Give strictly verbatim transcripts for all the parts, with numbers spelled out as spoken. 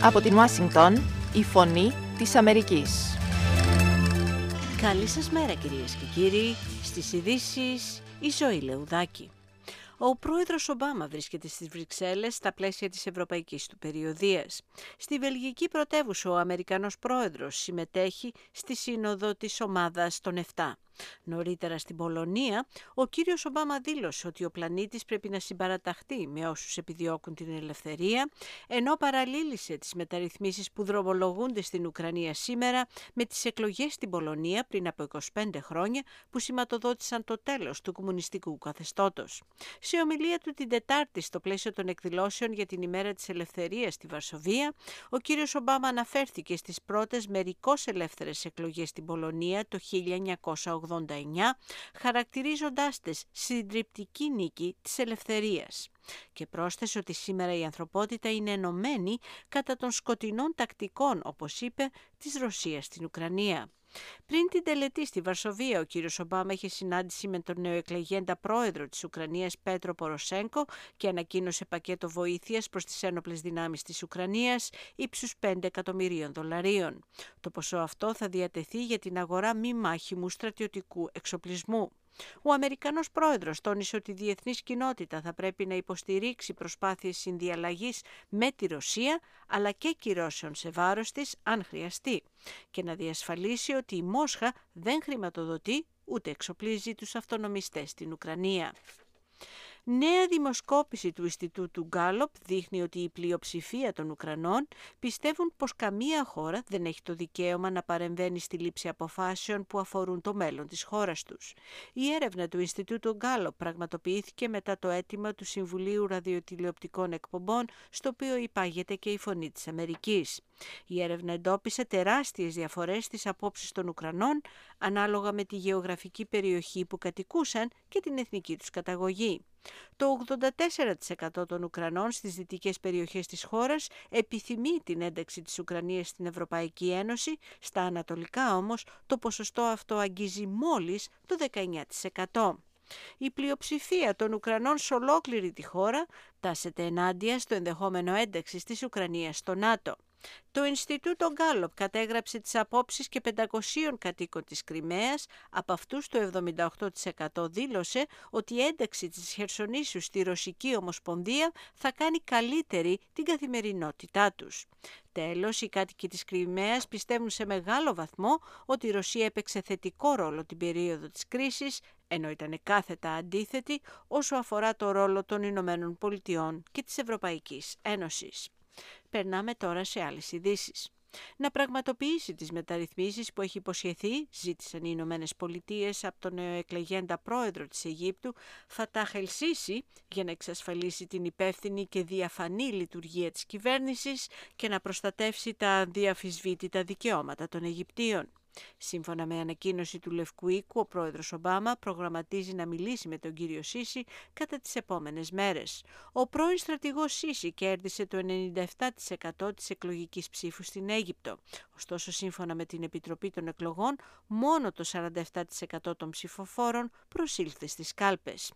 Από την Ουάσιγκτον, η φωνή της Αμερικής. Καλή σας μέρα κυρίες και κύριοι, στις ειδήσεις η Ζωή Λεουδάκη. Ο πρόεδρος Ομπάμα βρίσκεται στις Βρυξέλλες στα πλαίσια της ευρωπαϊκής του περιοδείας. Στη βελγική πρωτεύουσα ο Αμερικανός πρόεδρος συμμετέχει στη σύνοδο της ομάδας των επτά. Νωρίτερα στην Πολωνία, ο κύριος Ομπάμα δήλωσε ότι ο πλανήτης πρέπει να συμπαραταχθεί με όσους επιδιώκουν την ελευθερία, ενώ παραλλήλησε τις μεταρρυθμίσεις που δρομολογούνται στην Ουκρανία σήμερα με τις εκλογές στην Πολωνία πριν από είκοσι πέντε χρόνια που σηματοδότησαν το τέλος του κομμουνιστικού καθεστώτος. Σε ομιλία του την Τετάρτη στο πλαίσιο των εκδηλώσεων για την ημέρα της ελευθερίας στη Βαρσοβία, ο κύριος Ομπάμα αναφέρθηκε στις πρώτες μερικώς ελεύθερες εκλογές στην Πολωνία το χίλια εννιακόσια ογδόντα εννιά, χαρακτηρίζοντάς τες συντριπτική νίκη της ελευθερίας. Και πρόσθεσε ότι σήμερα η ανθρωπότητα είναι ενωμένη κατά των σκοτεινών τακτικών, όπως είπε, της Ρωσίας στην Ουκρανία. Πριν την τελετή στη Βαρσοβία, ο κύριος Ομπάμα είχε συνάντηση με τον νεοεκλεγέντα πρόεδρο της Ουκρανίας Πέτρο Ποροσένκο και ανακοίνωσε πακέτο βοήθειας προς τις ένοπλες δυνάμεις της Ουκρανίας ύψους πέντε εκατομμυρίων δολαρίων. Το ποσό αυτό θα διατεθεί για την αγορά μη μάχημου στρατιωτικού εξοπλισμού. Ο Αμερικανός πρόεδρος τόνισε ότι η διεθνής κοινότητα θα πρέπει να υποστηρίξει προσπάθειες συνδιαλλαγής με τη Ρωσία, αλλά και κυρώσεων σε βάρος της αν χρειαστεί, και να διασφαλίσει ότι η Μόσχα δεν χρηματοδοτεί ούτε εξοπλίζει τους αυτονομιστές στην Ουκρανία. Νέα δημοσκόπηση του Ινστιτούτου Γκάλοπ δείχνει ότι η πλειοψηφία των Ουκρανών πιστεύουν πως καμία χώρα δεν έχει το δικαίωμα να παρεμβαίνει στη λήψη αποφάσεων που αφορούν το μέλλον της χώρας τους. Η έρευνα του Ινστιτούτου Γκάλοπ πραγματοποιήθηκε μετά το αίτημα του Συμβουλίου Ραδιοτηλεοπτικών Εκπομπών, στο οποίο υπάγεται και η Φωνή της Αμερικής. Η έρευνα εντόπισε τεράστιες διαφορές στις απόψεις των Ουκρανών ανάλογα με τη γεωγραφική περιοχή που κατοικούσαν και την εθνική τους καταγωγή. Το ογδόντα τέσσερα τοις εκατό των Ουκρανών στις δυτικές περιοχές της χώρας επιθυμεί την ένταξη της Ουκρανίας στην Ευρωπαϊκή Ένωση, στα ανατολικά όμως το ποσοστό αυτό αγγίζει μόλις το δεκαεννιά τοις εκατό. Η πλειοψηφία των Ουκρανών σε ολόκληρη τη χώρα τάσεται ενάντια στο ενδεχόμενο ένταξης της Ουκρανίας στο ΝΑΤΟ. Το Ινστιτούτο Γκάλοπ κατέγραψε τις απόψεις και πεντακοσίων κατοίκων της Κριμαίας, από αυτούς το εβδομήντα οκτώ τοις εκατό δήλωσε ότι η ένταξη της Χερσονήσου στη Ρωσική Ομοσπονδία θα κάνει καλύτερη την καθημερινότητά τους. Τέλος, οι κάτοικοι της Κριμαίας πιστεύουν σε μεγάλο βαθμό ότι η Ρωσία έπαιξε θετικό ρόλο την περίοδο της κρίσης, ενώ ήταν κάθετα αντίθετη όσο αφορά το ρόλο των Ηνωμένων Πολιτειών και της Ευρωπαϊκής Ένωσης. Περνάμε τώρα σε άλλες ειδήσεις. Να πραγματοποιήσει τις μεταρρυθμίσεις που έχει υποσχεθεί, ζήτησαν οι Ηνωμένες Πολιτείες από τον νεοεκλεγέντα πρόεδρο της Αιγύπτου, Φατάχ ελ-Σίσι, για να εξασφαλίσει την υπεύθυνη και διαφανή λειτουργία της κυβέρνησης και να προστατεύσει τα αδιαφυσβήτητα δικαιώματα των Αιγυπτίων. Σύμφωνα με ανακοίνωση του Λευκού Οίκου, ο πρόεδρος Ομπάμα προγραμματίζει να μιλήσει με τον κύριο Σίσι κατά τις επόμενες μέρες. Ο πρώην στρατηγός Σίσι κέρδισε το ενενήντα επτά τοις εκατό της εκλογικής ψήφου στην Αίγυπτο. Ωστόσο, σύμφωνα με την Επιτροπή των Εκλογών, μόνο το σαράντα επτά τοις εκατό των ψηφοφόρων προσήλθε στις κάλπες.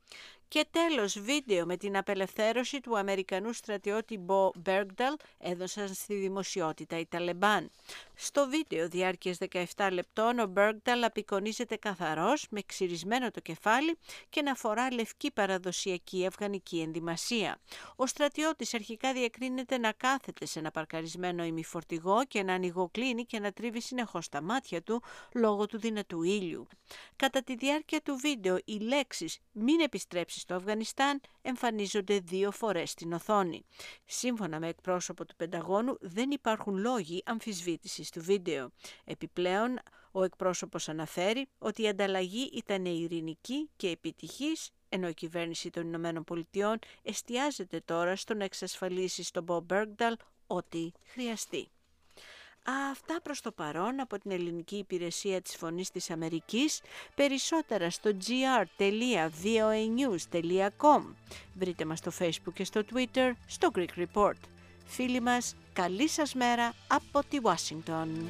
Και τέλος, βίντεο με την απελευθέρωση του Αμερικανού στρατιώτη Μπο Μπέργκνταλ έδωσαν στη δημοσιότητα οι Ταλεμπάν. Στο βίντεο διάρκειας δεκαεπτά λεπτών, ο Μπέργκνταλ απεικονίζεται καθαρός, με ξυρισμένο το κεφάλι και να φορά λευκή παραδοσιακή αφγανική ενδυμασία. Ο στρατιώτης αρχικά διακρίνεται να κάθεται σε ένα παρκαρισμένο ημιφορτηγό και να ανοιγοκλίνει και να τρίβει συνεχώς τα μάτια του λόγω του δυνατού ήλιου. Κατά τη διάρκεια του βίντεο, οι λέξεις «Μην επιστρέψει στο Αφγανιστάν» εμφανίζονται δύο φορές στην οθόνη. Σύμφωνα με εκπρόσωπο του Πενταγώνου, δεν υπάρχουν λόγοι αμφισβήτησης του βίντεο. Επιπλέον, ο εκπρόσωπος αναφέρει ότι η ανταλλαγή ήταν ειρηνική και επιτυχής, ενώ η κυβέρνηση των Ηνωμένων Πολιτειών εστιάζεται τώρα στο να εξασφαλίσει στον Μπο Μπέργκνταλ ό,τι χρειαστεί. Αυτά προς το παρόν από την ελληνική υπηρεσία της Φωνής της Αμερικής. Περισσότερα στο τζι αρ τελεία βι ο έι νιους τελεία κομ. Βρείτε μας στο Facebook και στο Twitter, στο Greek Report. Φίλοι μας, καλή σας μέρα από τη Ουάσιγκτον.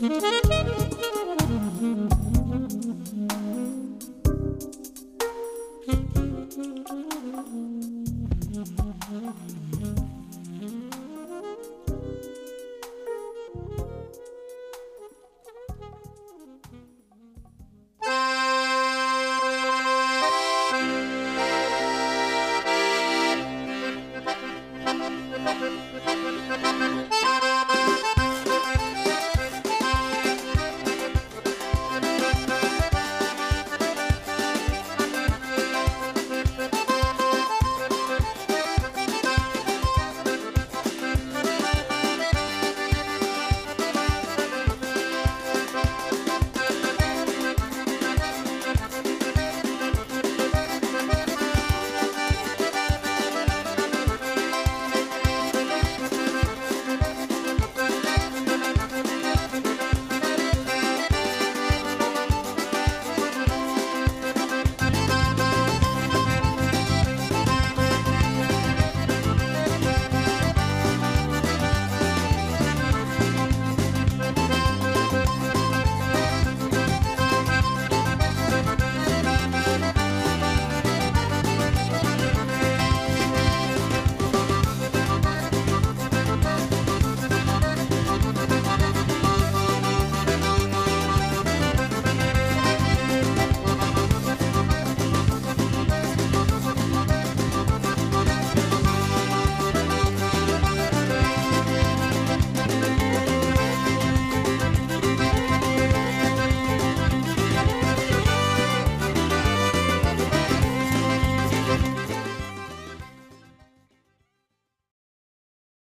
Thank you.